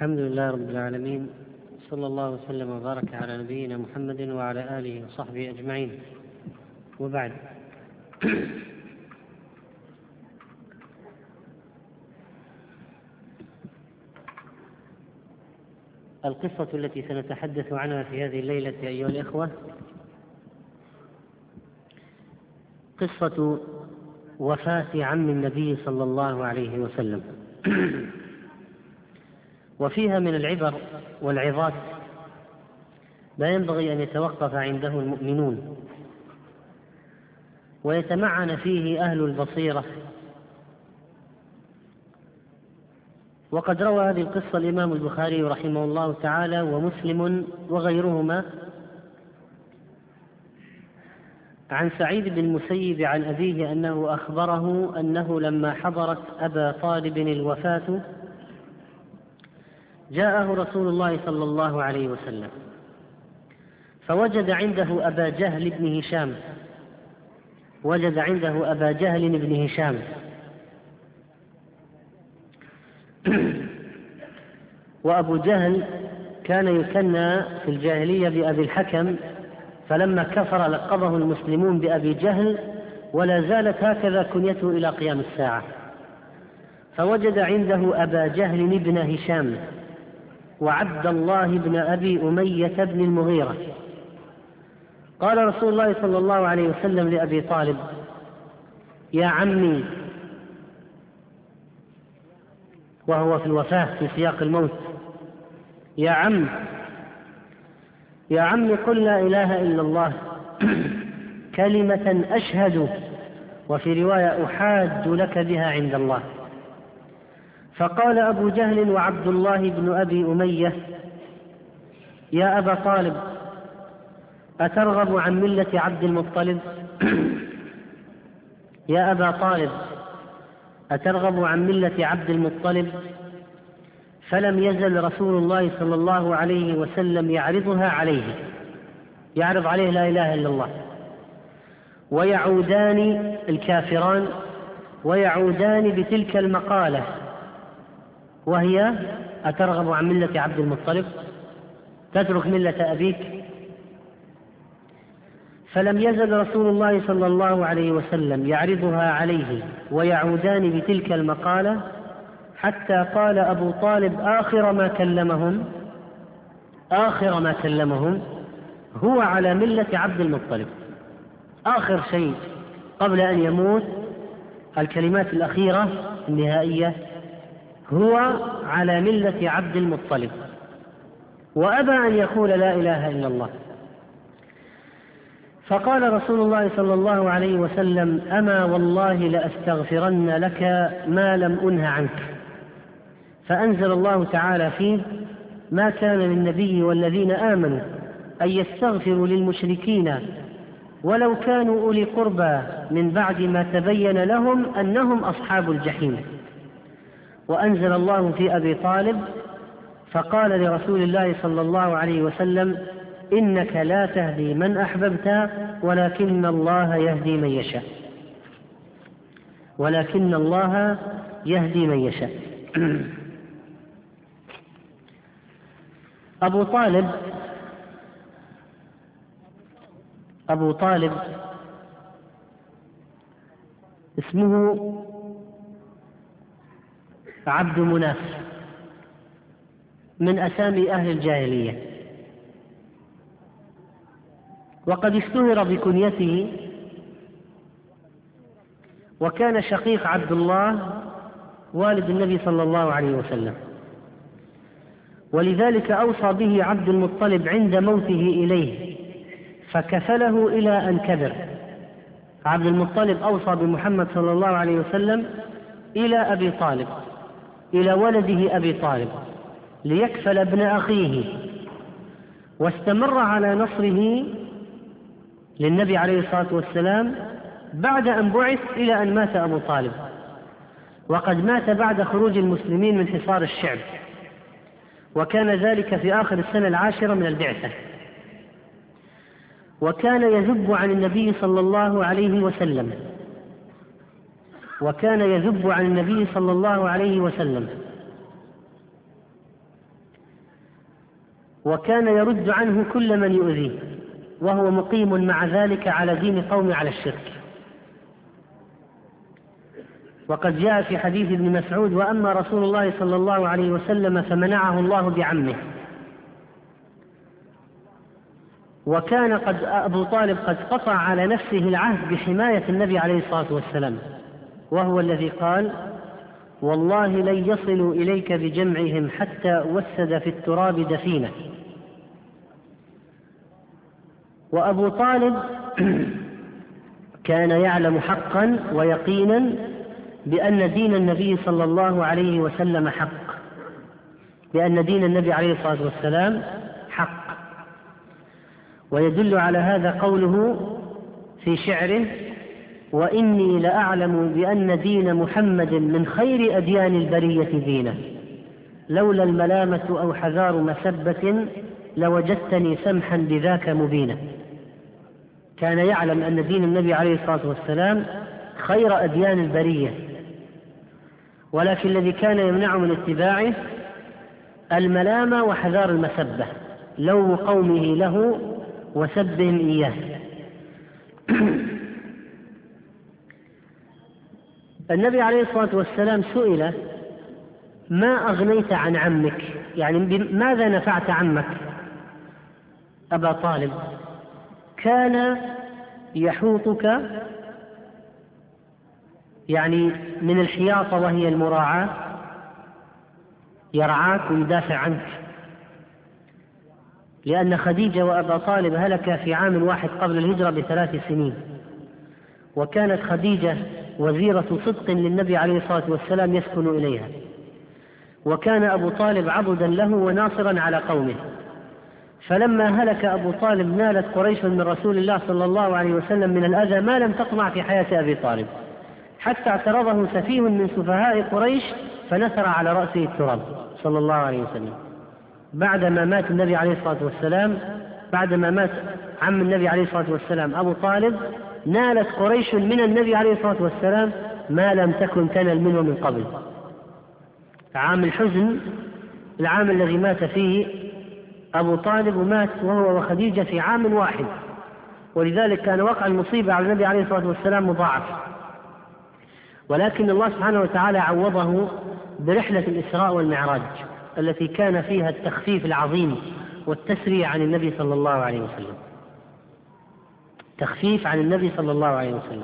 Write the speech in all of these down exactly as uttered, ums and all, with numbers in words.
الحمد لله رب العالمين، صلى الله وسلم وبارك على نبينا محمد وعلى آله وصحبه أجمعين، وبعد. القصة التي سنتحدث عنها في هذه الليلة أيها الإخوة قصة وفاة عم النبي صلى الله عليه وسلم، وفيها من العبر والعظات لا ينبغي أن يتوقف عنده المؤمنون ويتمعن فيه أهل البصيرة. وقد روى هذه القصة الإمام البخاري رحمه الله تعالى ومسلم وغيرهما عن سعيد بن المسيب عن أبيه أنه أخبره أنه لما حضرت أبا طالب الوفاة جاءه رسول الله صلى الله عليه وسلم فوجد عنده أبا جهل بن هشام وجد عنده أبا جهل بن هشام وأبو جهل كان يكنى في الجاهلية بأبي الحكم، فلما كفر لقبه المسلمون بأبي جهل، ولا زالت هكذا كنيته إلى قيام الساعة. فوجد عنده أبا جهل بن هشام وعبد الله بن أبي أمية بن المغيرة. قال رسول الله صلى الله عليه وسلم لأبي طالب: يا عمي، وهو في الوفاة في سياق الموت، يا عم يا عم قل لا إله إلا الله كلمة أشهد، وفي رواية أحاج لك بها عند الله. فقال أبو جهل وعبد الله بن أبي أمية: يا أبا طالب، أترغب عن ملة عبد المطلب؟ يا أبا طالب، أترغب عن ملة عبد المطلب؟ فلم يزل رسول الله صلى الله عليه وسلم يعرضها عليه، يعرض عليه لا إله إلا الله، ويعودان الكافران ويعودان بتلك المقالة، وهي: أترغب عن ملة عبد المطلب؟ تترك ملة أبيك؟ فلم يزل رسول الله صلى الله عليه وسلم يعرضها عليه ويعودان بتلك المقالة حتى قال أبو طالب آخر ما كلمهم آخر ما كلمهم هو على ملة عبد المطلب. آخر شيء قبل أن يموت، الكلمات الأخيرة النهائية: هو على ملة عبد المطلب، وأبى أن يقول لا إله إلا الله. فقال رسول الله صلى الله عليه وسلم: أما والله لأستغفرن لك ما لم أنه عنك. فأنزل الله تعالى فيه: ما كان للنبي والذين آمنوا أن يستغفروا للمشركين ولو كانوا أولي قربى من بعد ما تبين لهم أنهم أصحاب الجحيم. وأنزل الله في أبي طالب فقال لرسول الله صلى الله عليه وسلم: إنك لا تهدي من أحببت ولكن الله يهدي من يشاء ولكن الله يهدي من يشاء. أبو طالب أبو طالب اسمه عبد مناف، من أسامي أهل الجاهلية، وقد اشتهر بكنيته، وكان شقيق عبد الله والد النبي صلى الله عليه وسلم، ولذلك أوصى به عبد المطلب عند موته إليه فكفله إلى أن كبر. عبد المطلب أوصى بمحمد صلى الله عليه وسلم إلى أبي طالب، إلى ولده أبي طالب، ليكفل ابن أخيه، واستمر على نصره للنبي عليه الصلاة والسلام بعد أن بعث إلى أن مات أبو طالب. وقد مات بعد خروج المسلمين من حصار الشعب، وكان ذلك في آخر السنة العاشرة من البعثة، وكان يذب عن النبي صلى الله عليه وسلم وكان يذب عن النبي صلى الله عليه وسلم وكان يرد عنه كل من يؤذيه، وهو مقيم مع ذلك على دين قوم على الشرك. وقد جاء في حديث ابن مسعود: وأما رسول الله صلى الله عليه وسلم فمنعه الله بعمه. وكان قد أبو طالب قد قطع على نفسه العهد بحماية النبي عليه الصلاة والسلام، وهو الذي قال: والله لن يصلوا إليك بجمعهم حتى وسد في التراب دفينه. وأبو طالب كان يعلم حقا ويقينا بأن دين النبي صلى الله عليه وسلم حق، بأن دين النبي عليه الصلاة والسلام حق. ويدل على هذا قوله في شعره: وإني لأعلم بأن دين محمد من خير أديان البرية دينا، لولا الملامة أو حذار مسبة لوجدتني سمحا بذاك مبينا. كان يعلم أن دين النبي عليه الصلاة والسلام خير أديان البرية، ولكن الذي كان يمنع من اتباعه الملامة وحذار المسبة، لوم قومه له وسبهم إياه. النبي عليه الصلاة والسلام سئل: ما أغنيت عن عمك؟ يعني ماذا نفعت عمك أبا طالب؟ كان يحوطك، يعني من الحياطة وهي المراعاة، يرعاك ويدافع عنك، لأن خديجة وأبا طالب هلك في عام واحد قبل الهجرة بثلاث سنين، وكانت خديجة وزيرة صدق للنبي عليه الصلاة والسلام يسكن إليها، وكان أبو طالب عبدا له وناصرا على قومه. فلما هلك أبو طالب نالت قريش من رسول الله صلى الله عليه وسلم من الأذى ما لم تطمع في حياة أبي طالب، حتى اعترضه سفيه من سفهاء قريش فنثر على رأسه التراب صلى الله عليه وسلم. بعدما مات النبي عليه الصلاة والسلام، بعدما مات عم النبي عليه الصلاة والسلام أبو طالب، نالت قريش من النبي عليه الصلاة والسلام ما لم تكن تنل منه من قبل. عام الحزن، العام الذي مات فيه أبو طالب، ومات وهو وخديجة في عام واحد، ولذلك كان وقع المصيبة على النبي عليه الصلاة والسلام مضاعف. ولكن الله سبحانه وتعالى عوضه برحلة الإسراء والمعراج التي كان فيها التخفيف العظيم والتسريع عن النبي صلى الله عليه وسلم، تخفيف عن النبي صلى الله عليه وسلم.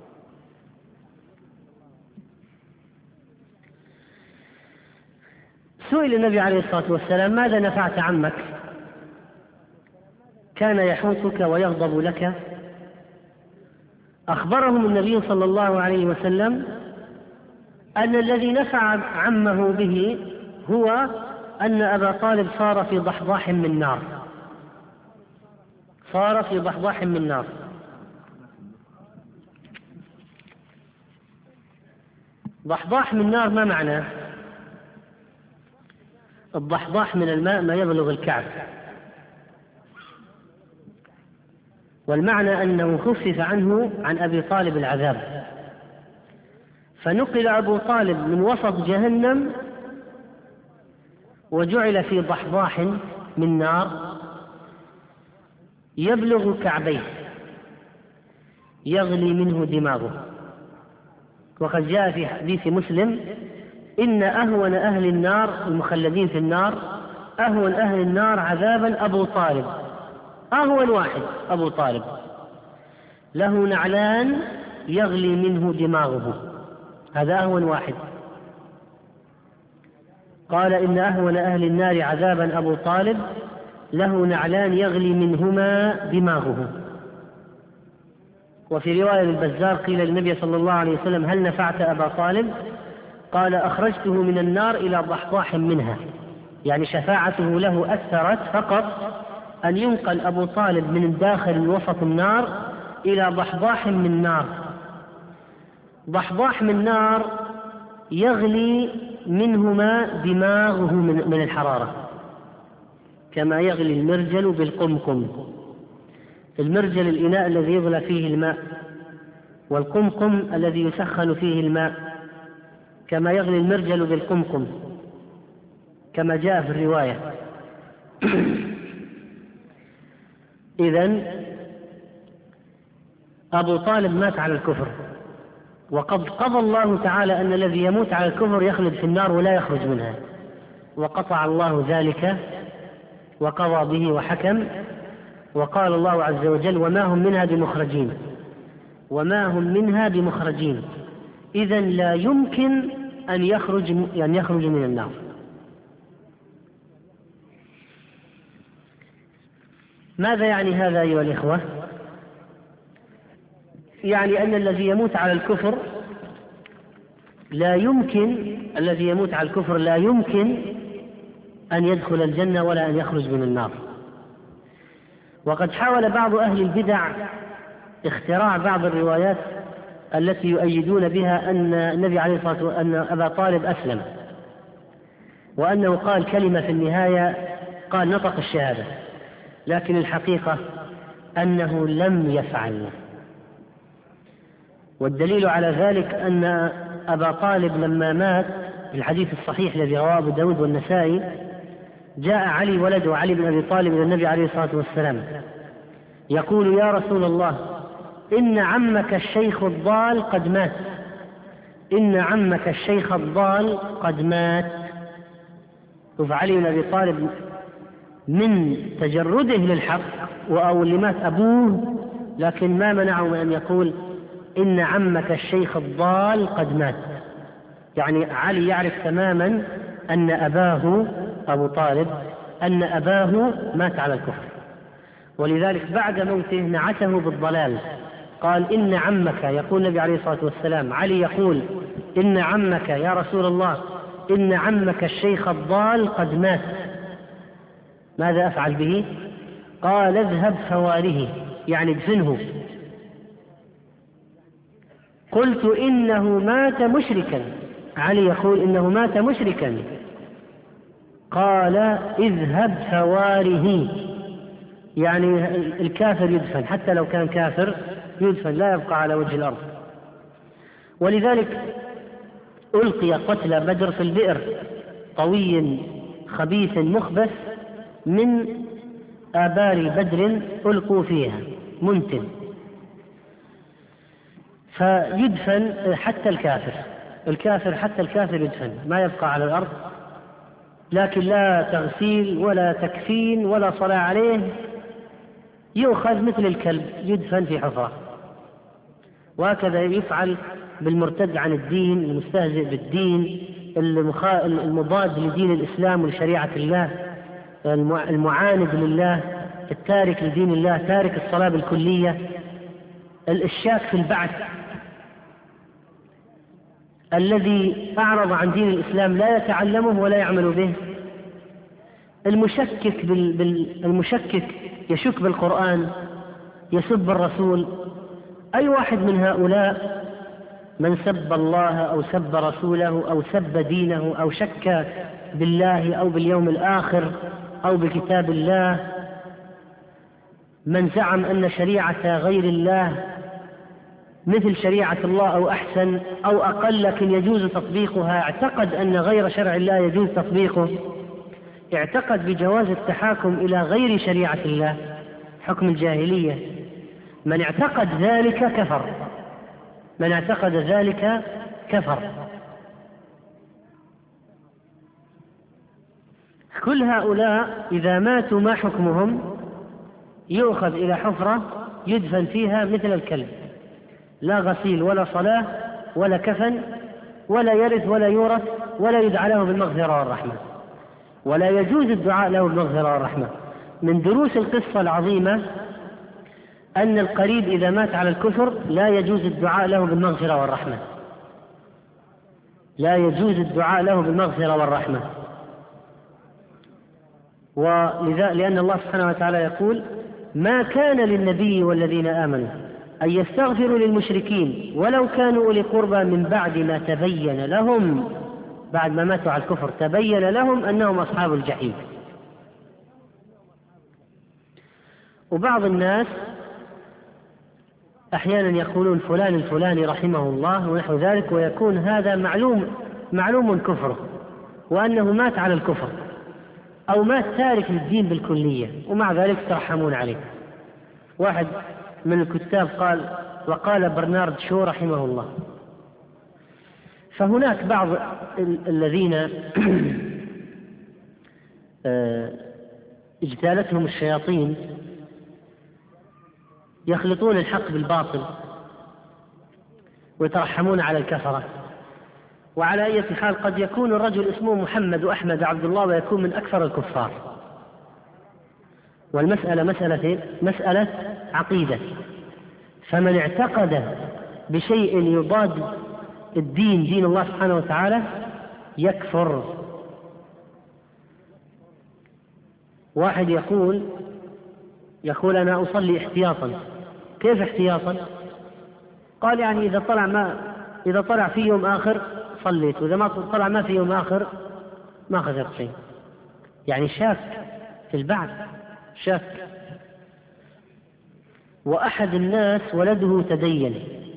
سئل النبي عليه الصلاة والسلام: ماذا نفعت عمك؟ كان يحوطك ويغضب لك. أخبرهم النبي صلى الله عليه وسلم أن الذي نفع عمه به هو أن أبا طالب صار في ضحضاح من نار، صار في ضحضاح من نار. ضحضاح من نار ما معناه؟ الضحضاح من الماء ما يبلغ الكعب، والمعنى أنه خفف عنه عن أبي طالب العذاب، فنقل أبو طالب من وسط جهنم وجعل في ضحضاح من نار يبلغ كعبيه يغلي منه دماغه. وقد جاء في حديث مسلم: إن أهون أهل النار المخلدين في النار، أهون أهل النار عذابا أبو طالب، أهون واحد أبو طالب، له نعلان يغلي منه دماغه، هذا أهون واحد. قال: إن أهون أهل النار عذابا أبو طالب، له نعلان يغلي منهما دماغه. وفي رواية البزار قيل للنبي صلى الله عليه وسلم: هل نفعت أبا طالب؟ قال: أخرجته من النار إلى ضحضاح منها، يعني شفاعته له أثرت فقط أن ينقل أبو طالب من داخل وسط النار إلى ضحضاح من نار. ضحضاح من نار يغلي منهما دماغه من الحرارة، كما يغلي المرجل بالقمقم. المرجل الإناء الذي يغلى فيه الماء، والقمقم الذي يسخن فيه الماء، كما يغلي المرجل بالقمقم كما جاء في الرواية. إذن أبو طالب مات على الكفر، وقد قضى الله تعالى أن الذي يموت على الكفر يخلد في النار ولا يخرج منها، وقطع الله ذلك وقضى به وحكم، وقال الله عز وجل: وما هم منها بمخرجين، وما هم منها بمخرجين. إذن لا يمكن أن يخرج أن يخرج من النار. ماذا يعني هذا أيها الإخوة؟ يعني أن الذي يموت على الكفر لا يمكن الذي يموت على الكفر لا يمكن أن يدخل الجنة ولا أن يخرج من النار. وقد حاول بعض أهل البدع اختراع بعض الروايات التي يؤيدون بها أن النبي عليه الصلاة والسلام أن أبا طالب أسلم، وأنه قال كلمة في النهاية، قال نطق الشهادة، لكن الحقيقة أنه لم يفعل. والدليل على ذلك أن أبا طالب لما مات في الحديث الصحيح الذي رواه أبو داود والنسائي، جاء علي ولده علي بن أبي طالب إلى النبي عليه الصلاة والسلام يقول: يا رسول الله، إن عمك الشيخ الضال قد مات، إن عمك الشيخ الضال قد مات. فعلي بن أبي طالب من تجرده للحق أو اللي مات أبوه، لكن ما منعه من أن يقول إن عمك الشيخ الضال قد مات. يعني علي يعرف تماما أن أباه أبو طالب أن أباه مات على الكفر، ولذلك بعد موته نعته بالضلال، قال: إن عمك، يقول النبي عليه الصلاة والسلام، علي يقول: إن عمك يا رسول الله، إن عمك الشيخ الضال قد مات، ماذا أفعل به؟ قال: اذهب فواره، يعني ادفنه. قلت: إنه مات مشركا، علي يقول إنه مات مشركا. قال: اذهب فواره، يعني الكافر يدفن، حتى لو كان كافر يدفن، لا يبقى على وجه الأرض. ولذلك ألقي قتلى بدر في البئر، طوي خبيث مخبث من آبار بدر ألقوا فيها منتن، فيدفن حتى الكافر الكافر حتى الكافر يدفن، ما يبقى على الأرض، لكن لا تغسيل ولا تكفين ولا صلاة عليه، يؤخذ مثل الكلب يدفن في حفرة. وهكذا يفعل بالمرتد عن الدين، المستهزئ بالدين، المضاد لدين الإسلام ولشريعة الله، المعاند لله، التارك لدين الله، تارك الصلاة بالكلية، الشاك في البعث، الذي أعرض عن دين الإسلام لا يتعلمه ولا يعمل به، المشكك بال... بال... المشكك يشك بالقرآن، يسب الرسول. أي واحد من هؤلاء من سب الله أو سب رسوله أو سب دينه أو شك بالله أو باليوم الآخر أو بكتاب الله، من زعم أن شريعة غير الله مثل شريعة الله أو أحسن أو أقل لكن يجوز تطبيقها، اعتقد أن غير شرع الله يجوز تطبيقه، اعتقد بجواز التحاكم إلى غير شريعة الله، حكم الجاهلية. من اعتقد ذلك كفر، من اعتقد ذلك كفر. كل هؤلاء إذا ماتوا ما حكمهم؟ يؤخذ إلى حفرة يدفن فيها مثل الكلب، لا غسيل ولا صلاة ولا كفن، ولا يرث ولا يورث، ولا يدعى له بالمغفرة والرحمة، ولا يجوز الدعاء له بالمغفرة والرحمة. من دروس القصة العظيمة أن القريب إذا مات على الكفر لا يجوز الدعاء له بالمغفرة والرحمة، لا يجوز الدعاء له بالمغفرة والرحمة. ولذا لأن الله سبحانه وتعالى يقول: ما كان للنبي والذين آمنوا أن يستغفروا للمشركين ولو كانوا أولي قربى من بعد ما تبين لهم، بعد ما ماتوا على الكفر تبين لهم أنهم أصحاب الجحيم. وبعض الناس أحيانا يقولون فلان الفلاني رحمه الله ونحو ذلك، ويكون هذا معلوم معلوم كفره وأنه مات على الكفر، أو مات تارك للدين بالكلية ومع ذلك ترحمون عليه. واحد من الكتاب قال، وقال برنارد شو رحمه الله: فهناك بعض الذين اجتالتهم الشياطين يخلطون الحق بالباطل ويترحمون على الكفرة. وعلى أي حال قد يكون الرجل اسمه محمد وأحمد عبد الله ويكون من أكثر الكفار، والمسألة مسألة مسألة عقيدة. فمن اعتقد بشيء يضاد الدين دين الله سبحانه وتعالى يكفر. واحد يقول يقول أنا أصلي احتياطا. كيف احتياطا؟ قال يعني إذا طلع ما إذا طلع في يوم آخر صليت، وإذا ما طلع ما في يوم آخر ما خسرت شيء. يعني شاك في البعث، شاك. وأحد الناس ولده تدين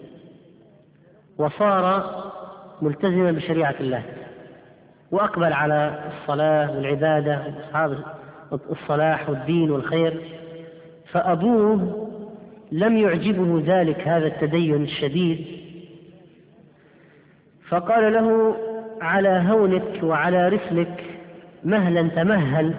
وصار ملتزما بشريعة الله وأقبل على الصلاة والعبادة وأصحاب الصلاح والدين والخير، فأبوه لم يعجبه ذلك هذا التدين الشديد، فقال له: على هونك وعلى رسلك مهلا تمهل،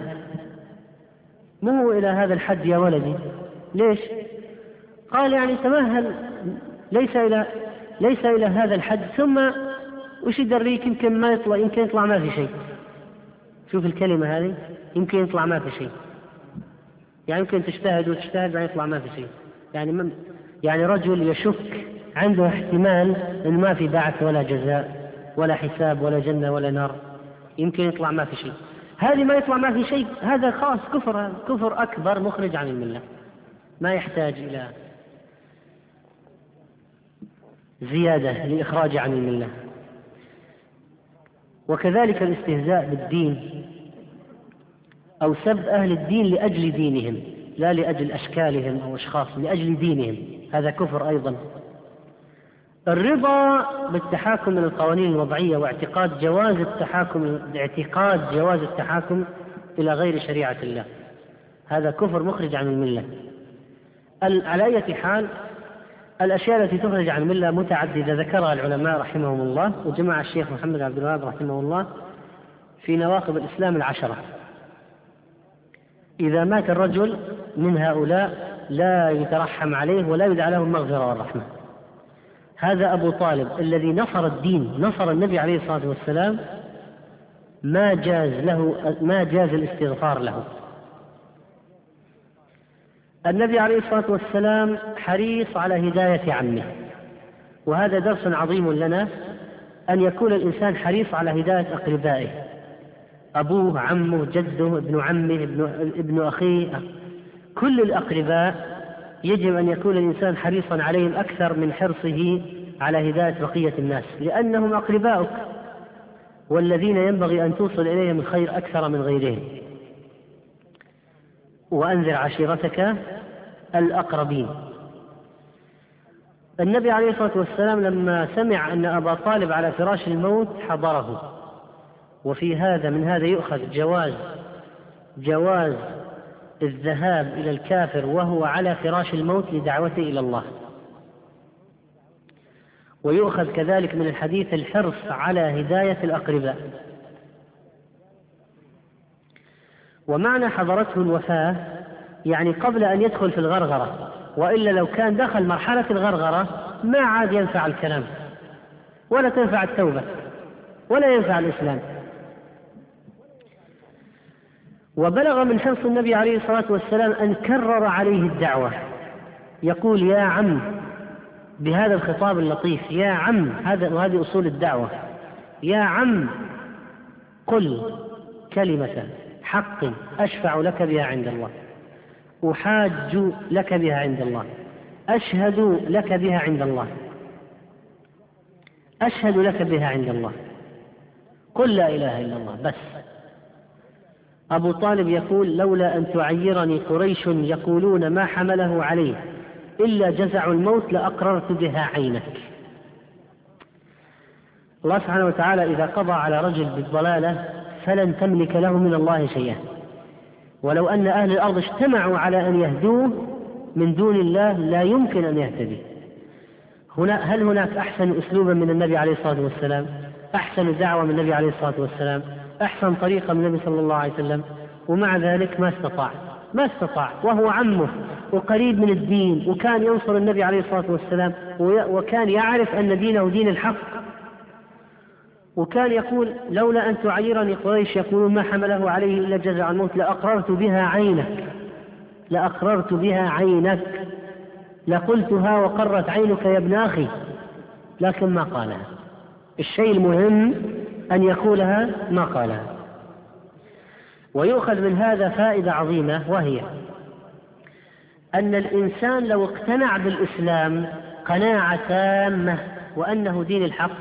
مو إلى هذا الحد يا ولدي. ليش؟ قال يعني تمهل، ليس إلى ليس إلى هذا الحد، ثم وش يدريك يمكن ما يطلع يمكن يطلع ما في شيء. شوف الكلمة هذه، يمكن يطلع ما في شيء. يعني يمكن تجتهد وتجتهد بعدين يطلع ما في شيء. يعني من يعني رجل يشك، عنده احتمال إن ما في بعث ولا جزاء ولا حساب ولا جنة ولا نار، يمكن يطلع ما في شيء. هذه ما يطلع ما في شيء، هذا خاص كفر، كفر أكبر مخرج عن الملة، ما يحتاج إلى زيادة لإخراج عن الملة. وكذلك الاستهزاء بالدين أو سب أهل الدين لأجل دينهم، لا لأجل أشكالهم أو أشخاص، لأجل دينهم، هذا كفر أيضا. الرضا بالتحاكم من القوانين الوضعية واعتقاد جواز التحاكم اعتقاد جواز التحاكم إلى غير شريعة الله، هذا كفر مخرج عن الملة. على أي حال الأشياء التي تخرج عن الملة متعددة ذكرها العلماء رحمهم الله، وجمع الشيخ محمد عبد الوهاب رحمه الله في نواقض الإسلام العشرة. إذا مات الرجل من هؤلاء لا يترحم عليه ولا يدعى له المغفرة والرحمة. هذا أبو طالب الذي نصر الدين، نصر النبي عليه الصلاة والسلام، ما جاز له ما جاز الاستغفار له. النبي عليه الصلاة والسلام حريص على هداية عمه، وهذا درس عظيم لنا، أن يكون الإنسان حريص على هداية أقربائه، أبوه، عمه، جده، ابن عمه، ابن, ابن أخيه، كل الأقرباء يجب أن يكون الإنسان حريصا عليهم أكثر من حرصه على هداية بقية الناس، لأنهم أقرباؤك، والذين ينبغي أن توصل إليهم الخير أكثر من غيرهم. وأنذر عشيرتك الأقربين. النبي عليه الصلاة والسلام لما سمع أن أبا طالب على فراش الموت حضره، وفي هذا من هذا يؤخذ جواز جواز الذهاب إلى الكافر وهو على فراش الموت لدعوته إلى الله، ويؤخذ كذلك من الحديث الحرص على هداية الأقرباء. ومعنى حضرته الوفاة يعني قبل أن يدخل في الغرغرة، وإلا لو كان دخل مرحلة الغرغرة ما عاد ينفع الكلام ولا تنفع التوبة ولا ينفع الإسلام. وبلغ من حرص النبي عليه الصلاة والسلام أن كرر عليه الدعوة، يقول: يا عم، بهذا الخطاب اللطيف، يا عم، هذا وهذه أصول الدعوة، يا عم قل كلمة حق أشفع لك بها عند الله، أحاج لك بها عند الله، أشهد لك بها عند الله، أشهد لك بها عند الله، قل لا إله إلا الله بس. أبو طالب يقول: لولا أن تعيرني قريش يقولون ما حمله عليه إلا جزع الموت لأقررت بها عينك. الله سبحانه وتعالى إذا قضى على رجل بالضلالة فلن تملك له من الله شيئا، ولو أن أهل الأرض اجتمعوا على أن يهدوه من دون الله لا يمكن أن يهتدي. هنا هل هناك أحسن أسلوبا من النبي عليه الصلاة والسلام؟ أحسن دعوة من النبي عليه الصلاة والسلام؟ أحسن طريقة من النبي صلى الله عليه وسلم؟ ومع ذلك ما استطاع ما استطاع وهو عمه وقريب من الدين، وكان ينصر النبي عليه الصلاة والسلام، وكان يعرف أن دينه دين الحق، وكان يقول لولا أن تعيرني قريش يقولون ما حمله عليه إلا جزع الموت لأقررت بها عينك لأقررت بها عينك لقلتها وقرت عينك يا ابن أخي، لكن ما قالها. الشيء المهم أن يقولها ما قالها. ويؤخذ من هذا فائدة عظيمة، وهي أن الإنسان لو اقتنع بالإسلام قناعة تامة وأنه دين الحق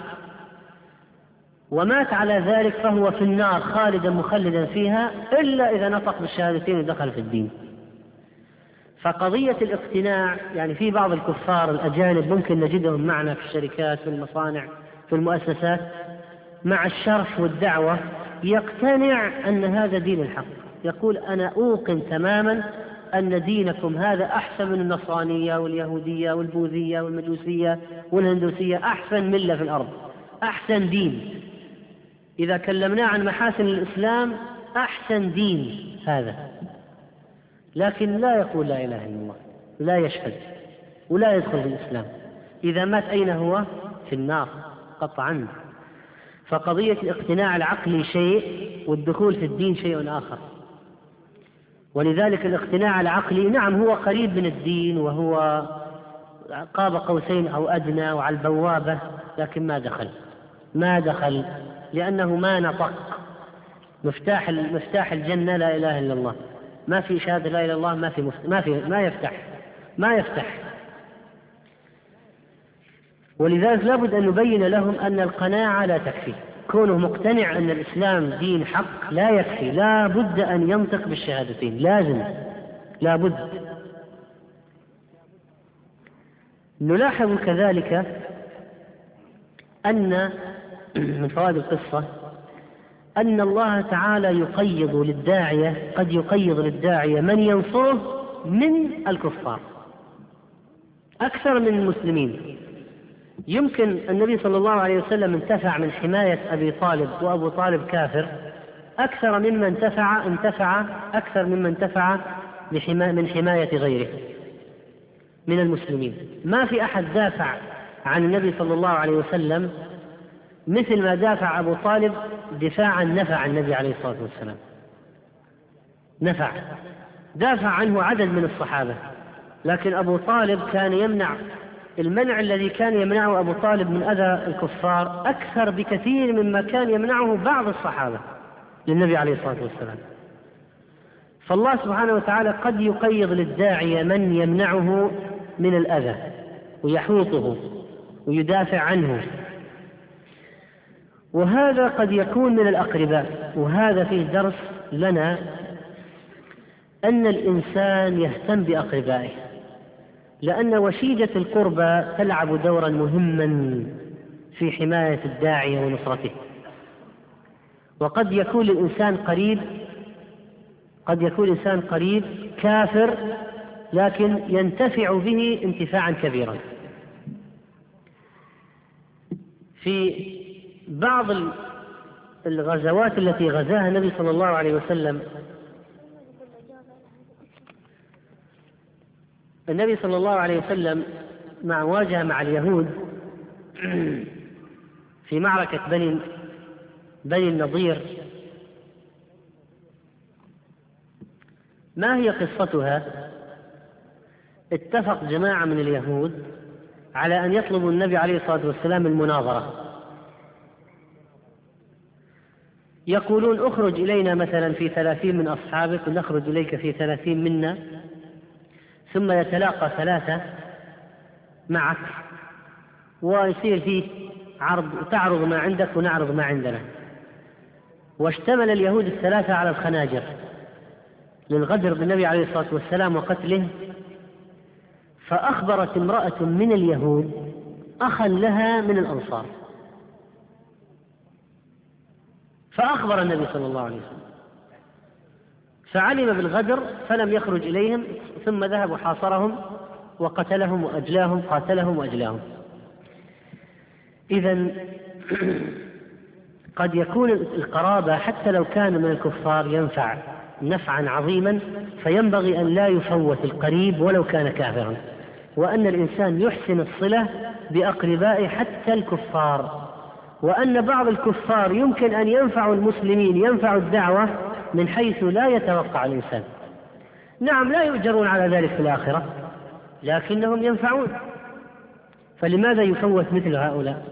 ومات على ذلك فهو في النار خالدا مخلدا فيها إلا إذا نطق بالشهادتين ودخل في الدين. فقضية الاقتناع، يعني في بعض الكفار الأجانب ممكن نجدهم معنا في الشركات في المصانع في المؤسسات مع الشرح والدعوة يقتنع أن هذا دين الحق، يقول أنا أوقن تماما أن دينكم هذا أحسن من النصرانية واليهودية والبوذية والمجوسية والهندوسية، أحسن ملة في الأرض، أحسن دين. إذا كلمنا عن محاسن الإسلام أحسن دين هذا، لكن لا يقول لا إله إلا الله، لا يشهد ولا يدخل في الإسلام. إذا مات أين هو؟ في النار قطعا. فقضية الاقتناع العقلي شيء والدخول في الدين شيء آخر. ولذلك الاقتناع العقلي نعم هو قريب من الدين وهو قاب قوسين أو أدنى وعلى البوابة، لكن ما دخل ما دخل لأنه ما نطق. مفتاح مفتاح الجنة لا إله إلا الله، ما في شهادة لا إله إلا الله، ما في مفت... ما في ما يفتح ما يفتح. ولذلك لابد أن نبين لهم أن القناعة لا تكفي، كونه مقتنع أن الإسلام دين حق لا يكفي، لا بد أن ينطق بالشهادتين، لازم لا بد. نلاحظ كذلك أن من فوائد القصة أن الله تعالى يقيض للداعية قد يقيض للداعية من ينصره من الكفار أكثر من المسلمين. يمكن النبي صلى الله عليه وسلم انتفع من حماية أبي طالب وأبو طالب كافر أكثر مما انتفع انتفع أكثر مما انتفع من حماية غيره من المسلمين. ما في أحد دافع عن النبي صلى الله عليه وسلم مثل ما دافع أبو طالب دفاعا نفع النبي عليه الصلاة والسلام، نفع دافع عنه عدد من الصحابة، لكن أبو طالب كان يمنع المنع الذي كان يمنعه أبو طالب من أذى الكفار أكثر بكثير مما كان يمنعه بعض الصحابة للنبي عليه الصلاة والسلام. فالله سبحانه وتعالى قد يقيض للداعية من يمنعه من الأذى ويحوطه ويدافع عنه، وهذا قد يكون من الأقرباء. وهذا فيه درس لنا أن الإنسان يهتم بأقربائه، لأن وشيدة القربى تلعب دورا مهما في حماية الداعية ونصرته. وقد يكون الإنسان قريب قد يكون الإنسان قريب كافر لكن ينتفع به انتفاعا كبيرا. في بعض الغزوات التي غزاها النبي صلى الله عليه وسلم النبي صلى الله عليه وسلم مع واجهة مع اليهود في معركة بني بني النضير. ما هي قصتها؟ اتفق جماعة من اليهود على أن يطلبوا النبي عليه الصلاة والسلام المناظرة، يقولون اخرج إلينا مثلا في ثلاثين من أصحابك ونخرج إليك في ثلاثين منا، ثم يتلاقى ثلاثة معك ويصير فيه عرض، تعرض ما عندك ونعرض ما عندنا. واشتمل اليهود الثلاثة على الخناجر للغدر بالنبي عليه الصلاة والسلام وقتله. فأخبرت امرأة من اليهود أخا لها من الأنصار، فأخبر النبي صلى الله عليه وسلم، فعلم بالغدر فلم يخرج إليهم، ثم ذهب وحاصرهم وقتلهم وأجلاهم، قاتلهم وأجلاهم. إذن قد يكون القرابة حتى لو كان من الكفار ينفع نفعا عظيما، فينبغي أن لا يفوت القريب ولو كان كافرا، وأن الإنسان يحسن الصلة بأقربائه حتى الكفار، وأن بعض الكفار يمكن أن ينفعوا المسلمين، ينفعوا الدعوة من حيث لا يتوقع الإنسان. نعم لا يؤجرون على ذلك في الآخرة، لكنهم ينفعون، فلماذا يفوت مثل هؤلاء؟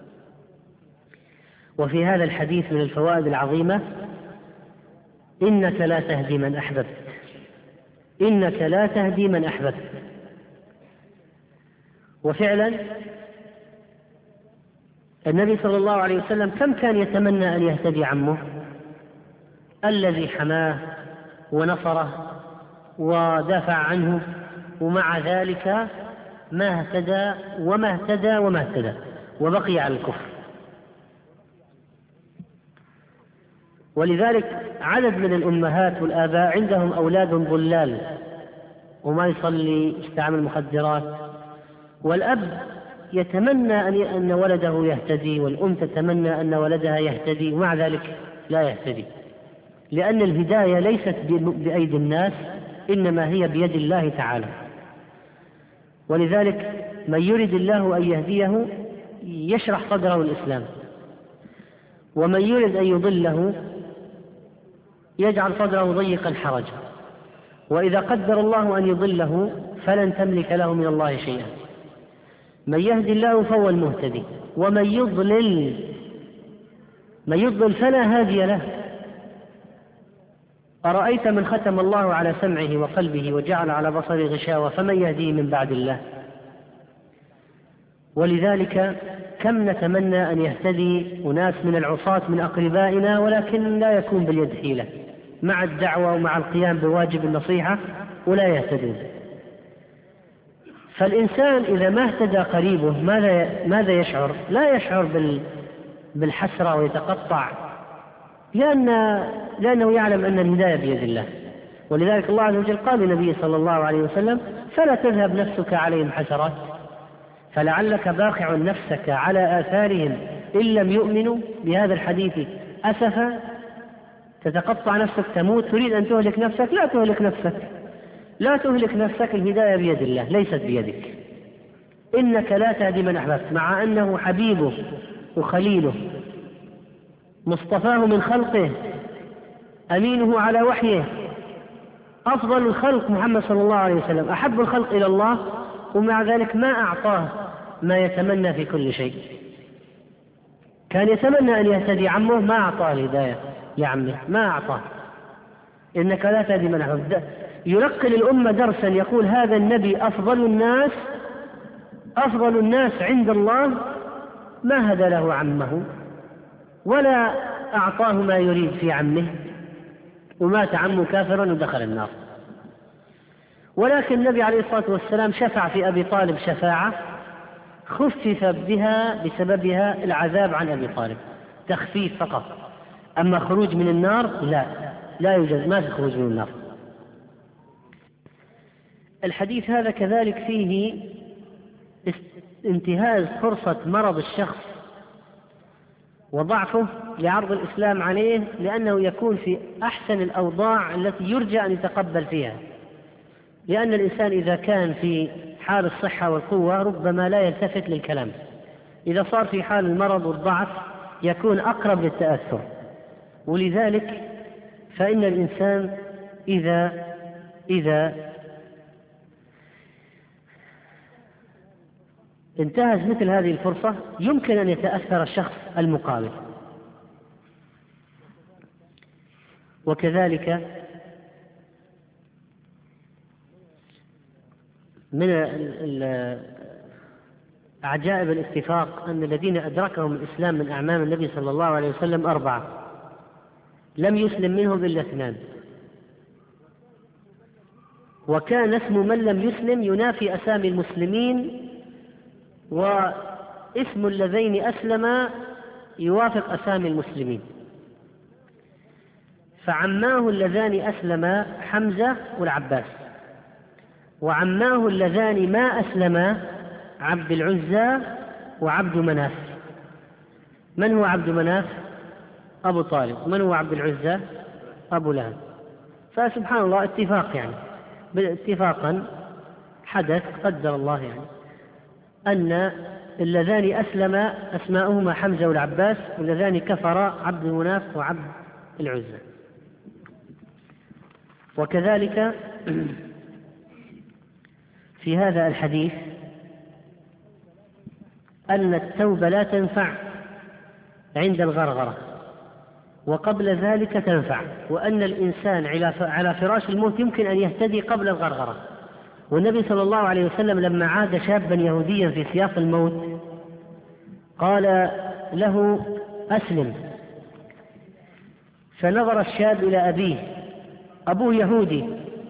وفي هذا الحديث من الفوائد العظيمة: إنك لا تهدي من أحببت، إنك لا تهدي من أحببت. وفعلا النبي صلى الله عليه وسلم كم كان يتمنى أن يهتدي عمه الذي حماه ونصره ودافع عنه، ومع ذلك ما اهتدى وما اهتدى وما اهتدى وبقي على الكفر. ولذلك عدد من الأمهات والآباء عندهم أولاد ضلال، وما يصلي، يستعمل مخدرات، والأب يتمنى أن ولده يهتدي، والأم تتمنى أن ولدها يهتدي، ومع ذلك لا يهتدي، لأن الهداية ليست بأيدي الناس، إنما هي بيد الله تعالى. ولذلك من يرد الله أن يهديه يشرح صدره الإسلام، ومن يرد أن يضله يجعل صدره ضيقا حرجا، وإذا قدر الله أن يضله فلن تملك له من الله شيئا. من يهدي الله فهو المهتدي، ومن يضلل من يضلل فلا هادي له. أرأيت من ختم الله على سمعه وقلبه وجعل على بصره غشاوة فمن يهديه من بعد الله؟ ولذلك كم نتمنى أن يهتدي أناس من العصاة من أقربائنا، ولكن لا يكون باليد حيلة، مع الدعوة ومع القيام بواجب النصيحة ولا يهتدون. فالإنسان إذا ما اهتدى قريبه ماذا ماذا يشعر؟ لا يشعر بالحسرة ويتقطع، لأن لأنه يعلم أن الهداية بيد الله. ولذلك الله عز وجل قال للنبي صلى الله عليه وسلم: فلا تذهب نفسك عليهم حسرات، فلعلك باخع نفسك على آثارهم إن لم يؤمنوا بهذا الحديث أسفا. تتقطع نفسك، تموت، تريد أن تهلك نفسك، لا تهلك نفسك، لا تهلك نفسك، الهداية بيد الله ليست بيدك. إنك لا تهدي من أحببت، مع أنه حبيبه وخليله، مصطفاه من خلقه، أمينه على وحيه، أفضل الخلق محمد صلى الله عليه وسلم، أحب الخلق إلى الله، ومع ذلك ما أعطاه ما يتمنى في كل شيء. كان يتمنى أن يهتدي عمه، ما أعطاه الهداية لعمه، ما أعطاه. إنك لا تهدي من أحببت. ينقل الأمة درسا يقول: هذا النبي أفضل الناس أفضل الناس عند الله، ما هدى له عمه ولا أعطاه ما يريد في عمه، ومات عمه كافرا ودخل النار. ولكن النبي عليه الصلاة والسلام شفع في أبي طالب شفاعة خفف بها بسببها العذاب عن أبي طالب، تخفيف فقط، أما خروج من النار لا لا يوجد، ما في خروج من النار. الحديث هذا كذلك فيه انتهاز فرصة مرض الشخص وضعفه لعرض الإسلام عليه، لأنه يكون في أحسن الأوضاع التي يرجى أن يتقبل فيها، لأن الإنسان إذا كان في حال الصحة والقوة ربما لا يلتفت للكلام، إذا صار في حال المرض والضعف يكون أقرب للتأثر. ولذلك فإن الإنسان إذا إذا انتهز مثل هذه الفرصة يمكن أن يتأثر الشخص المقابل. وكذلك من عجائب الاتفاق أن الذين أدركهم الإسلام من أعمام النبي صلى الله عليه وسلم أربعة، لم يسلم منهم إلا اثنان، وكان اسم من لم يسلم ينافي أسامي المسلمين، واسم اللذين أسلما يوافق أسامي المسلمين. فعماه اللذان أسلما حمزة والعباس، وعماه اللذان ما أسلما عبد العزى وعبد مناف. من هو عبد مناف؟ أبو طالب. من هو عبد العزى؟ أبو لهب. فسبحان الله اتفاق يعني اتفاقا حدث قدر الله يعني أن اللذان أسلم أسماؤهما حمزة والعباس، واللذان كفر عبد مناف وعبد العزى. وكذلك في هذا الحديث أن التوبة لا تنفع عند الغرغرة، وقبل ذلك تنفع، وأن الإنسان على فراش الموت يمكن أن يهتدي قبل الغرغرة. والنبي صلى الله عليه وسلم لما عاد شابا يهوديا في سياق الموت قال له أسلم، فنظر الشاب إلى أبيه، أبوه يهودي،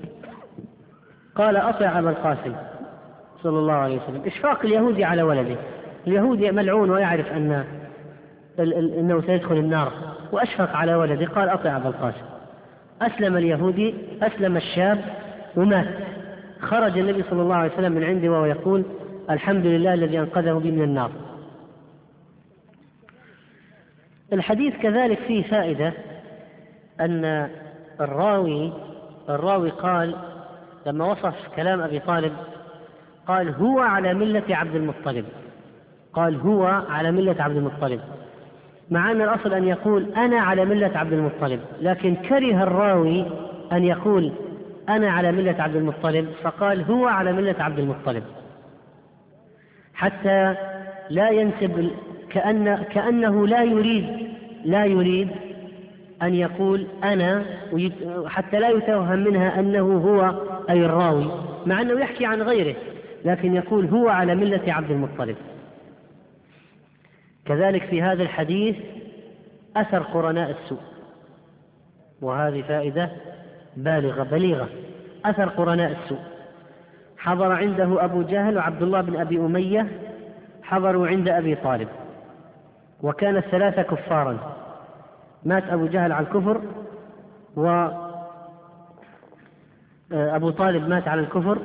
قال أطع أبا القاسم صلى الله عليه وسلم. إشفاق اليهودي على ولده، اليهودي ملعون ويعرف أن أنه سيدخل النار، وأشفق على ولده قال أطع أبا القاسم. أسلم اليهودي، أسلم الشاب ومات. خرج النبي صلى الله عليه وسلم من عنده وهو يقول الحمد لله الذي أنقذه بي من النار. الحديث كذلك فيه فائدة أن الراوي الراوي قال لما وصف كلام أبي طالب قال هو على ملة عبد المطلب، قال هو على ملة عبد المطلب، مع أن الأصل أن يقول أنا على ملة عبد المطلب، لكن كره الراوي أن يقول أنا على ملة عبد المطلب، فقال هو على ملة عبد المطلب حتى لا ينسب، كأن كأنه لا يريد لا يريد أن يقول أنا، حتى لا يتوهم منها أنه هو أي الراوي، مع أنه يحكي عن غيره، لكن يقول هو على ملة عبد المطلب. كذلك في هذا الحديث أثر قرناء السوء، وهذه فائدة بالغة بليغة. أثر قرناء السوء، حضر عنده أبو جهل وعبد الله بن أبي أمية، حضروا عند أبي طالب، وكان الثلاثة كفارا، مات أبو جهل على الكفر، وأبو طالب مات على الكفر.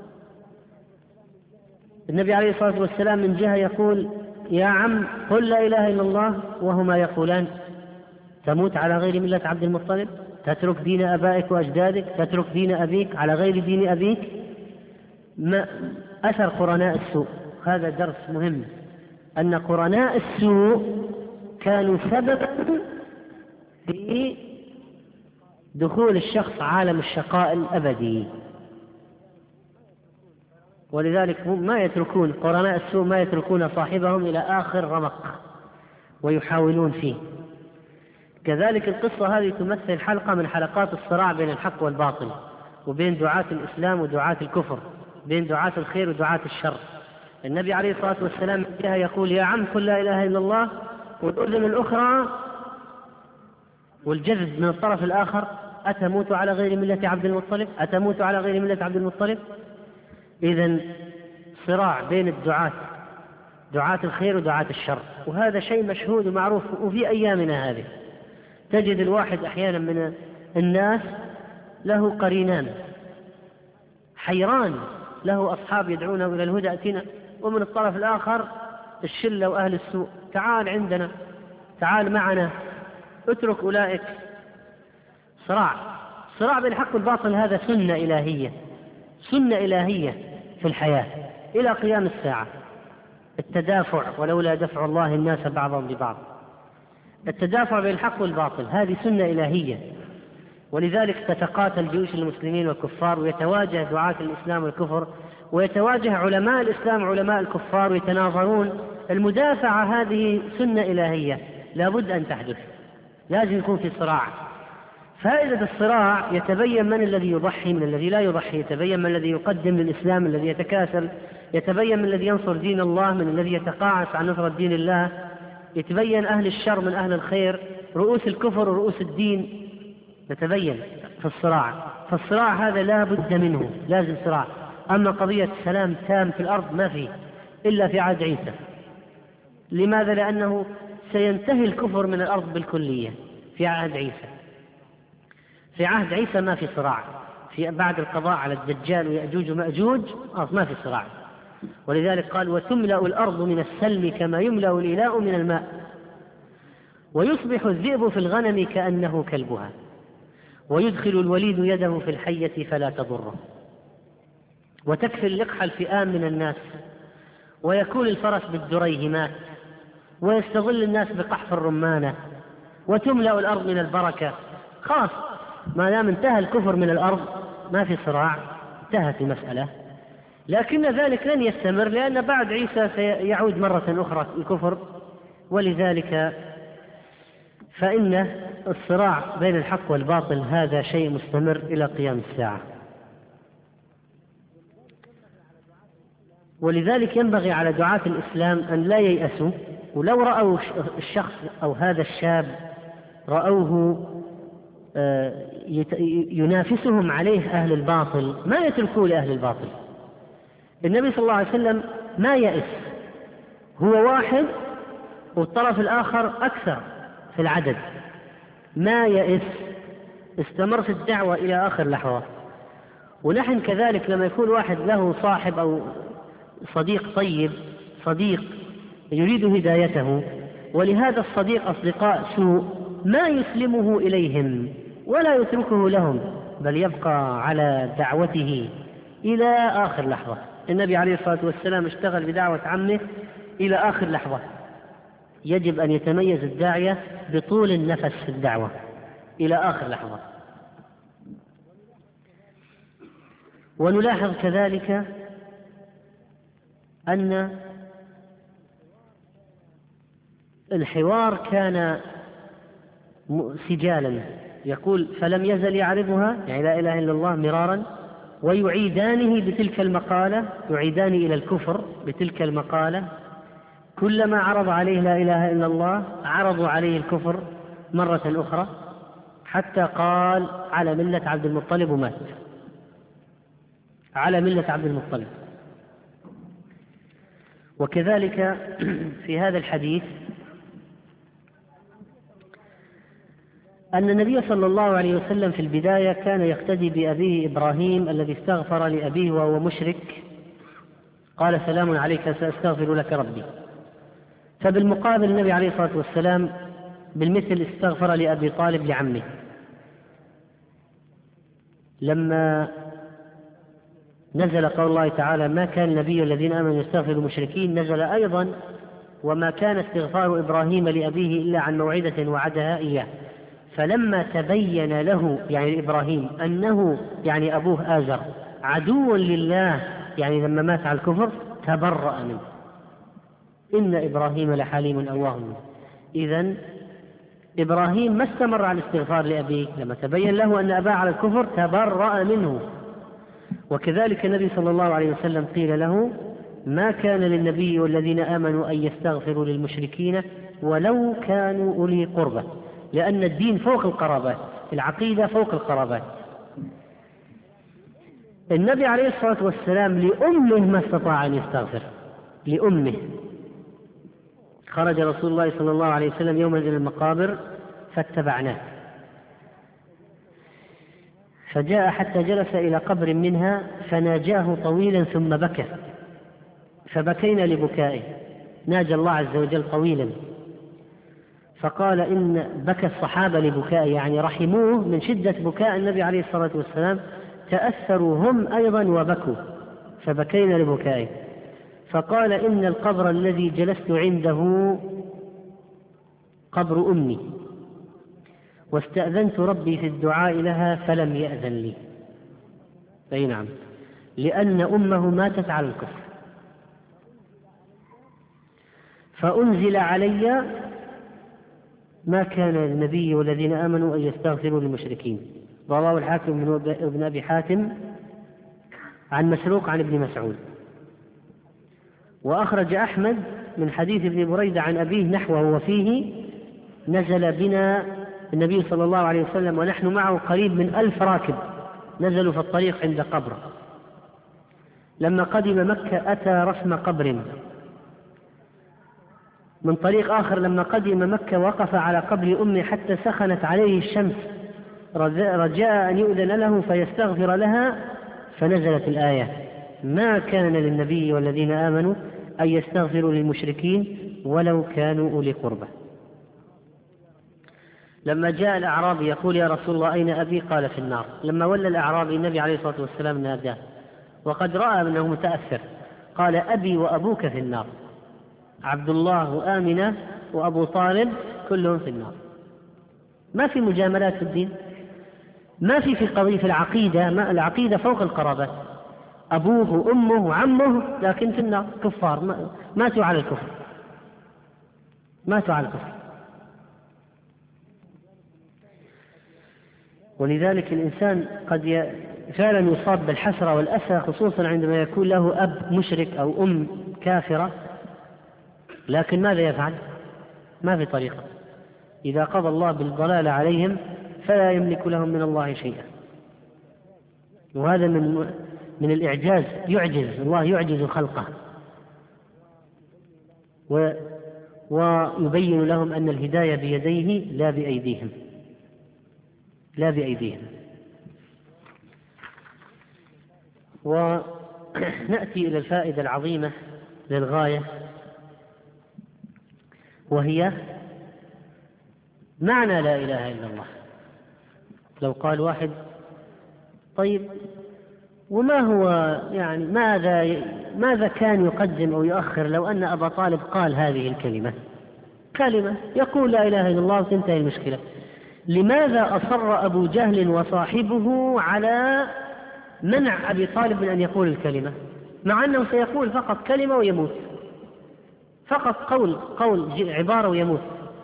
النبي عليه الصلاة والسلام من جهة يقول يا عم قل لا إله إلا الله، وهما يقولان تموت على غير ملة عبد المطلب، تترك دين أبائك وأجدادك، تترك دين أبيك على غير دين أبيك. ما أثر قرناء السوء، هذا درس مهم، أن قرناء السوء كانوا سببا في دخول الشخص عالم الشقاء الأبدي، ولذلك ما يتركون قرناء السوء ما يتركون صاحبهم إلى آخر رمق ويحاولون فيه. كذلك القصة هذه تمثل حلقة من حلقات الصراع بين الحق والباطل، وبين دعاة الإسلام ودعاة الكفر، بين دعاة الخير ودعاة الشر. النبي عليه الصلاة والسلام فيها يقول يا عم قل لا إله إلا الله، والأذن الأخرى والجذب من الطرف الآخر أتموت على غير ملة عبد المطلب، أتموت على غير ملة عبد المطلب. إذن صراع بين الدعاة، دعاة الخير ودعاة الشر، وهذا شيء مشهود ومعروف. وفي أيامنا هذه تجد الواحد أحيانا من الناس له قرينان، حيران، له أصحاب يدعونه إلى الهدى أتنا، ومن الطرف الآخر الشلة وأهل السوء، تعال عندنا، تعال معنا، اترك أولئك. صراع صراع بين الحق والباطل، هذا سنة إلهية، سنة إلهية في الحياة إلى قيام الساعة. التدافع ولولا دفع الله الناس بعضهم ببعض، التدافع بين الحق والباطل هذه سنة إلهية. ولذلك تتقاتل جيوش المسلمين والكفار، ويتواجه دعاة الإسلام والكفر، ويتواجه علماء الإسلام وعلماء الكفار ويتناظرون. المدافعة هذه سنة إلهية لابد أن تحدث، لازم يكون في صراع. فائدة الصراع يتبين من الذي يضحي من الذي لا يضحي، يتبين من الذي يقدم للإسلام الذي يتكاسل، يتبين من الذي ينصر دين الله من الذي يتقاعس عن نصرة دين الله، يتبين أهل الشر من أهل الخير، رؤوس الكفر ورؤوس الدين تتبين في الصراع. فالصراع هذا لا بد منه، لازم صراع. أما قضية سلام تام في الأرض ما فيه إلا في عهد عيسى. لماذا؟ لأنه سينتهي الكفر من الأرض بالكلية في عهد عيسى. في عهد عيسى ما في صراع، في بعد القضاء على الدجال ويأجوج ومأجوج ما في صراع. ولذلك قال وتملأ الأرض من السلم كما يملأ الإناء من الماء، ويصبح الذئب في الغنم كأنه كلبها، ويدخل الوليد يده في الحية فلا تضره، وتكفي اللقح الفئام من الناس، ويكون الفرس بالدريهمات، ويستظل الناس بقحف الرمانة، وتملأ الأرض من البركة. خلاص ما دام انتهى الكفر من الأرض ما في صراع، انتهت المسألة. لكن ذلك لن يستمر، لأن بعد عيسى سيعود مرة أخرى الكفر، ولذلك فإن الصراع بين الحق والباطل هذا شيء مستمر إلى قيام الساعة. ولذلك ينبغي على دعاة الإسلام أن لا ييأسوا، ولو رأوا الشخص أو هذا الشاب رأوه ينافسهم عليه أهل الباطل ما يتركوا لأهل الباطل. النبي صلى الله عليه وسلم ما يأس، هو واحد والطرف الآخر أكثر في العدد، ما يأس، استمر في الدعوة إلى آخر لحظة. ونحن كذلك لما يكون واحد له صاحب أو صديق طيب، صديق يريد هدايته، ولهذا الصديق أصدقاء سوء، ما يسلمه إليهم ولا يتركه لهم، بل يبقى على دعوته إلى آخر لحظة. النبي عليه الصلاة والسلام اشتغل بدعوة عمه إلى آخر لحظة. يجب أن يتميز الداعية بطول النفس في الدعوة إلى آخر لحظة. ونلاحظ كذلك أن الحوار كان سجالا، يقول فلم يزل يعرضها يعني لا إله إلا الله مرارا، ويعيدانه بتلك المقالة، يعيدان إلى الكفر بتلك المقالة، كلما عرض عليه لا إله إلا الله عرضوا عليه الكفر مرة أخرى، حتى قال على ملة عبد المطلب ومات على ملة عبد المطلب. وكذلك في هذا الحديث أن النبي صلى الله عليه وسلم في البداية كان يقتدي بأبيه إبراهيم الذي استغفر لأبيه وهو مشرك، قال سلام عليك سأستغفر لك ربي. فبالمقابل النبي عليه الصلاة والسلام بالمثل استغفر لأبي طالب لعمه. لما نزل قول الله تعالى ما كان النبي الذين آمنوا يستغفروا المشركين، نزل أيضا وما كان استغفار إبراهيم لأبيه إلا عن موعدة وعدها إياه. فلما تبين له يعني إبراهيم أنه يعني أبوه آزر عدو لله، يعني لما مات على الكفر تبرأ منه، إن إبراهيم لحليم أواه. إذن إبراهيم ما استمر على الاستغفار لأبيه، لما تبين له أن أباه على الكفر تبرأ منه. وكذلك النبي صلى الله عليه وسلم قيل له ما كان للنبي والذين آمنوا أن يستغفروا للمشركين ولو كانوا أولي قربى، لأن الدين فوق القرابات، العقيدة فوق القرابات. النبي عليه الصلاة والسلام لأمه ما استطاع أن يستغفر، لأمه. خرج رسول الله صلى الله عليه وسلم يوما إلى المقابر فاتبعناه، فجاء حتى جلس إلى قبر منها فناجاه طويلا ثم بكى، فبكينا لبكائه، ناجى الله عز وجل طويلا. فقال إن بكى الصحابة لبكائه، يعني رحموه من شدة بكاء النبي عليه الصلاة والسلام، تأثروا هم أيضا وبكوا، فبكينا لبكائه. فقال إن القبر الذي جلست عنده قبر أمي، واستأذنت ربي في الدعاء لها فلم يأذن لي. أي نعم، لأن أمه ماتت على الكفر، فأنزل علي ما كان للنبي والذين آمنوا أن يستغفروا للمشركين. رواه الحاكم بن أبي حاتم عن مسروق عن ابن مسعود. وأخرج أحمد من حديث ابن بريدة عن أبيه نحوه، وفيه نزل بنا النبي صلى الله عليه وسلم ونحن معه قريب من ألف راكب، نزلوا في الطريق عند قبر. لما قدم مكة أتى رسم قبر. من طريق آخر لما قدم مكة وقف على قبر أمه حتى سخنت عليه الشمس رجاء أن يؤذن له فيستغفر لها، فنزلت الآية: ما كان للنبي والذين آمنوا أن يستغفروا للمشركين ولو كانوا أولي قربى. لما جاء الأعرابي يقول: يا رسول الله أين أبي؟ قال: في النار. لما ولى الأعرابي النبي عليه الصلاة والسلام ناداه وقد رأى أنه متأثر، قال: أبي وأبوك في النار، عبد الله وآمنة وأبو طالب كلهم في النار. ما في مجاملات في الدين، ما في في قضية في العقيدة، ما العقيدة فوق القرابات، أبوه وأمه وعمه لكن في النار، كفار، ماتوا على الكفر، ماتوا على الكفر. ولذلك الإنسان قد فعلا يصاب بالحسرة والأسى، خصوصا عندما يكون له أب مشرك أو أم كافرة، لكن ماذا يفعل؟ ما في طريقة. إذا قضى الله بالضلال عليهم فلا يملك لهم من الله شيئا. وهذا من من الإعجاز، يعجز الله، يعجز خلقه، و ويبين لهم أن الهداية بيديه لا بأيديهم، لا بأيديهم. ونأتي إلى الفائدة العظيمة للغاية، وهي معنى لا إله إلا الله. لو قال واحد: طيب وما هو يعني ماذا ماذا كان يقدم أو يؤخر لو أن أبا طالب قال هذه الكلمة، كلمة يقول لا إله إلا الله وتنتهي المشكلة، لماذا أصر أبو جهل وصاحبه على منع أبي طالب من أن يقول الكلمة، مع أنه سيقول فقط كلمة ويموت، فقط قول قول عبارة ويموت؟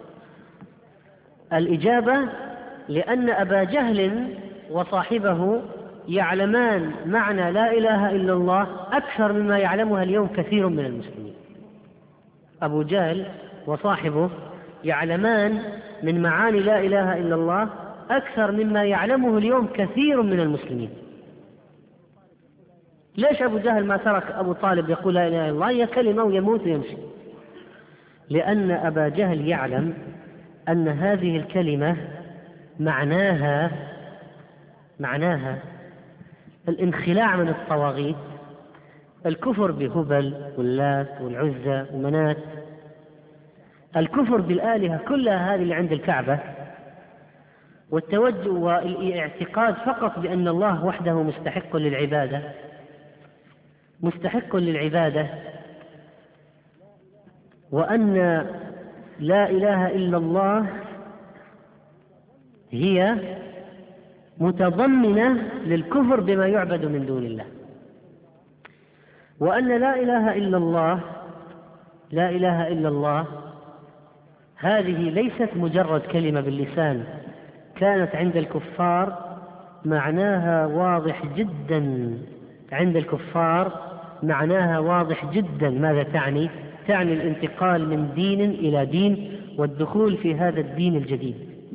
الإجابة: لأن أبا جهل وصاحبه يعلمان معنى لا إله إلا الله أكثر مما يعلمها اليوم كثير من المسلمين. أبو جهل وصاحبه يعلمان من معاني لا إله إلا الله أكثر مما يعلمه اليوم كثير من المسلمين. ليش أبو جهل ما ترك أبو طالب يقول لا إله إلا الله؟ هي كلمة ويموت ويمشي. لأن أبا جهل يعلم أن هذه الكلمة معناها معناها الانخلاع من الطواغيت، الكفر بهبل واللات والعزى ومنات، الكفر بالآلهة كلها هذه اللي عند الكعبة، والتوجه والاعتقاد فقط بأن الله وحده مستحق للعبادة، مستحق للعبادة، وأن لا إله إلا الله هي متضمنة للكفر بما يعبد من دون الله، وأن لا إله إلا الله لا إله إلا الله هذه ليست مجرد كلمة باللسان، كانت عند الكفار معناها واضح جدا، عند الكفار معناها واضح جدا. ماذا تعني؟ تعني الانتقال من دين إلى دين والدخول في هذا الدين الجديد.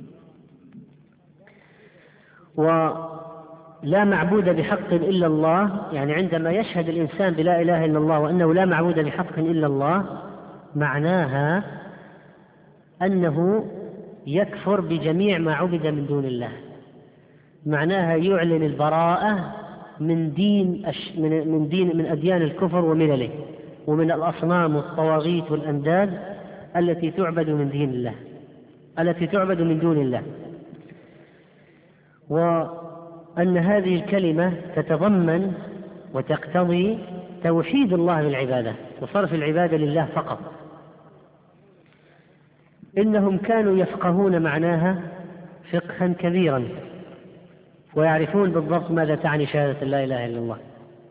ولا معبود بحق إلا الله، يعني عندما يشهد الإنسان بلا إله إلا الله وأنه لا معبود بحق إلا الله، معناها أنه يكفر بجميع ما عبد من دون الله، معناها يعلن البراءة من دين من دين من أديان الكفر وملله ومن الأصنام والطواغيت والأنداد التي تعبد من دين الله التي تعبد من دون الله. وأن هذه الكلمة تتضمن وتقتضي توحيد الله بالعبادة وصرف العبادة لله فقط. إنهم كانوا يفقهون معناها فقها كبيرا ويعرفون بالضبط ماذا تعني شهادة لا إله إلا الله،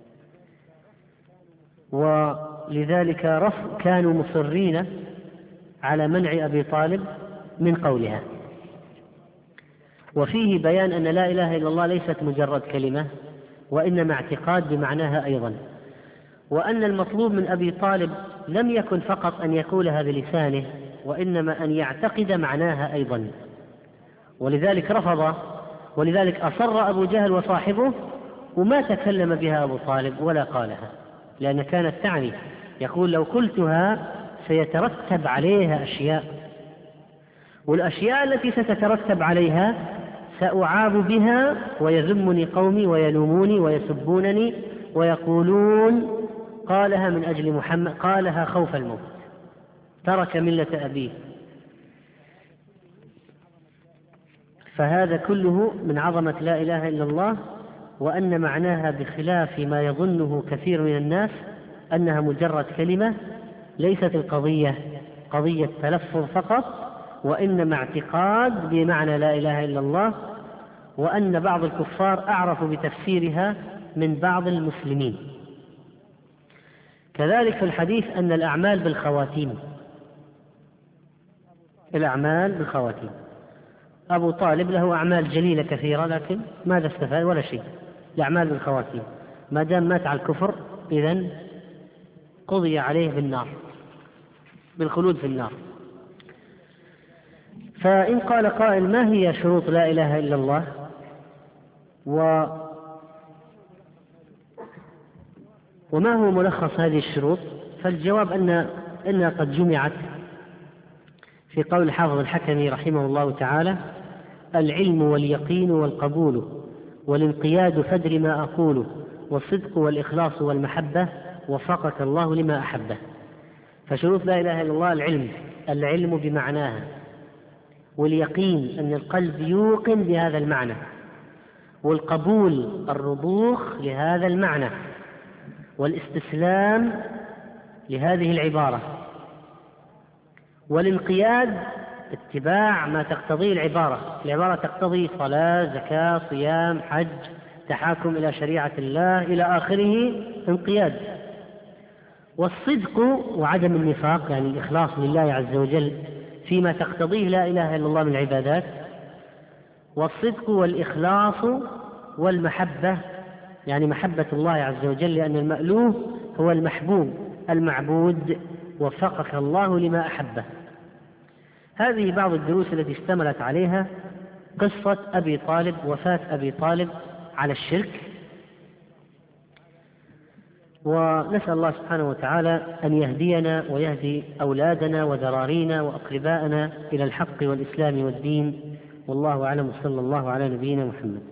ولذلك رف كانوا مصرين على منع أبي طالب من قولها. وفيه بيان أن لا إله إلا الله ليست مجرد كلمة، وإنما اعتقاد بمعناها أيضا، وأن المطلوب من أبي طالب لم يكن فقط أن يقولها بلسانه، وإنما أن يعتقد معناها أيضا. ولذلك رفض ولذلك أصر أبو جهل وصاحبه وما تكلم بها أبو طالب ولا قالها، لأن كانت تعني، يقول لو قلتها سيترتب عليها أشياء، والأشياء التي ستترتب عليها سأعاب بها ويذمني قومي ويلوموني ويسبونني ويقولون قالها من أجل محمد، قالها خوف الموت، ترك ملة أبيه. فهذا كله من عظمة لا إله إلا الله، وأن معناها بخلاف ما يظنه كثير من الناس أنها مجرد كلمة، ليست القضية قضية تلفظ فقط، وإنما اعتقاد بمعنى لا إله إلا الله، وأن بعض الكفار أعرف بتفسيرها من بعض المسلمين. كذلك في الحديث أن الأعمال بالخواتيم، الأعمال بالخواتيم. أبو طالب له أعمال جليلة كثيرة، لكن ماذا استفاد؟ ولا شيء. الأعمال بالخواتيم، ما دام مات على الكفر إذن قضي عليه بالنار، بالخلود في النار. فإن قال قائل ما هي شروط لا إله إلا الله و وما هو ملخص هذه الشروط؟ فالجواب أن إنها قد جمعت في قول الحافظ الحكمي رحمه الله تعالى: العلم واليقين والقبول والانقياد فدر ما أقوله والصدق والإخلاص والمحبة وفقك الله لما أحبه. فشروط لا إله إلا الله: العلم، العلم بمعناها، واليقين أن القلب يوقن بهذا المعنى، والقبول الرضوخ لهذا المعنى، والاستسلام لهذه العبارة، والانقياد اتباع ما تقتضيه العبارة. العبارة تقتضي صلاة، زكاة، صيام، حج، تحاكم إلى شريعة الله إلى آخره، انقياد. والصدق وعدم النفاق، يعني الإخلاص لله عز وجل فيما تقتضيه لا إله إلا الله من العبادات. والصدق والإخلاص والمحبة، يعني محبة الله عز وجل، لأن المألوه هو المحبوب المعبود، وفقك الله لما أحبه. هذه بعض الدروس التي اشتملت عليها قصة أبي طالب، وفاة أبي طالب على الشرك. ونسأل الله سبحانه وتعالى أن يهدينا ويهدي أولادنا وذرارينا وأقرباءنا إلى الحق والإسلام والدين. والله أعلم، صلى الله على نبينا محمد.